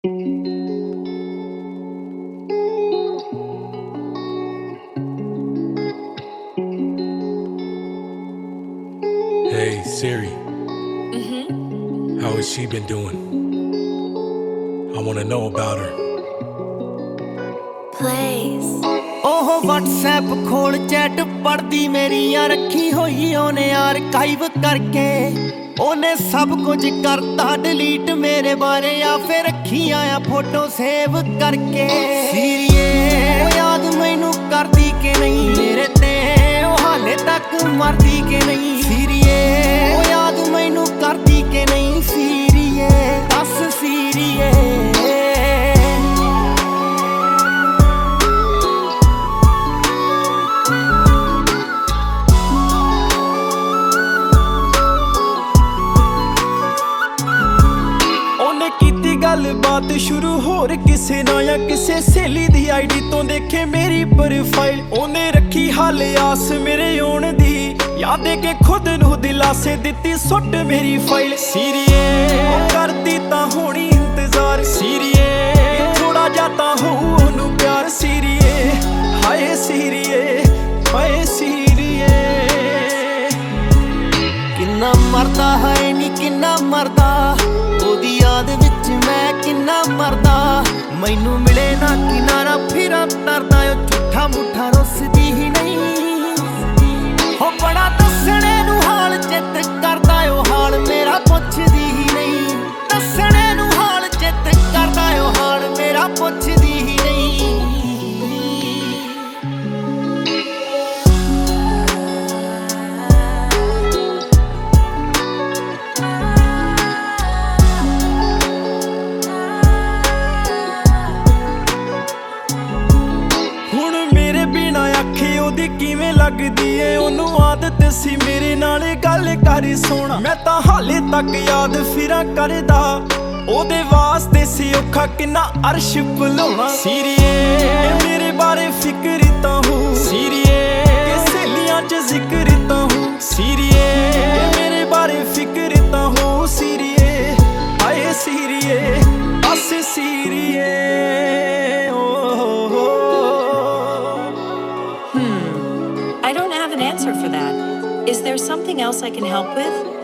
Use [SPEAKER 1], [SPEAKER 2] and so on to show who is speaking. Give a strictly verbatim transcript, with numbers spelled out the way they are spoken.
[SPEAKER 1] Hey, Siri.
[SPEAKER 2] Mm-hmm.
[SPEAKER 1] How has she been doing? I want to know about her.
[SPEAKER 2] Plays.
[SPEAKER 3] Oh WhatsApp खोल chat पढ़दी मेरियां रखी होई ओने archive करके ओने सब कुछ करता डिलीट मेरे बारे या फिर रखियां आ फोटो सेव करके सीरिए याद मैनू करदी के नहीं मेरे ते ओ हाले तक मरदी के नहीं सीरिए याद मैनू करदी के नहीं सीरिए दस सीरिए गलबात शुरू होर किसे ना या किसे सहेली दी आईडी तो देखे मेरी प्रोफाइल ओने रखी हाले आस मेरे आउण दी याद के खुद नू दिलासे दित्ती सुट मेरी फाइल सीरिए करदी तां होनी इंतजार सीरिए थोड़ा जा तां होऊ ओनू प्यार सीरिए हाय सीरिए हाय सीरिए किन्ना मरदा है नी किन्ना मरदा ओदी याद विच मैं किन्ना मरदा मैनू मिले ना किनारा फिरा तरदा ओ झूठा मुठा रुसदी ही नहीं हो बड़ा दसणे नू हाल चित करदा ओ हाल मेरा पुछदी ही नहीं दसणे नू हाल चित करदा ओ हाल मेरा पुछदी ही नहीं किवें लगदी ए ओनू आदत सी मेरे नाल गल कर सोना मैं तां हाले तक याद फिरां करदा ओदे वास्ते सी औखा किन्ना अर्श भुलाउणा सीरिए मेरे बारे फिक्र तां हो सीरिए सहेलियां च जिक्र तां हो सीरिए मेरे बारे फिक्र तां हो सीरिए हाय सीरिए बस सीरिए
[SPEAKER 2] I don't have an answer for that. Is there something else I can help with?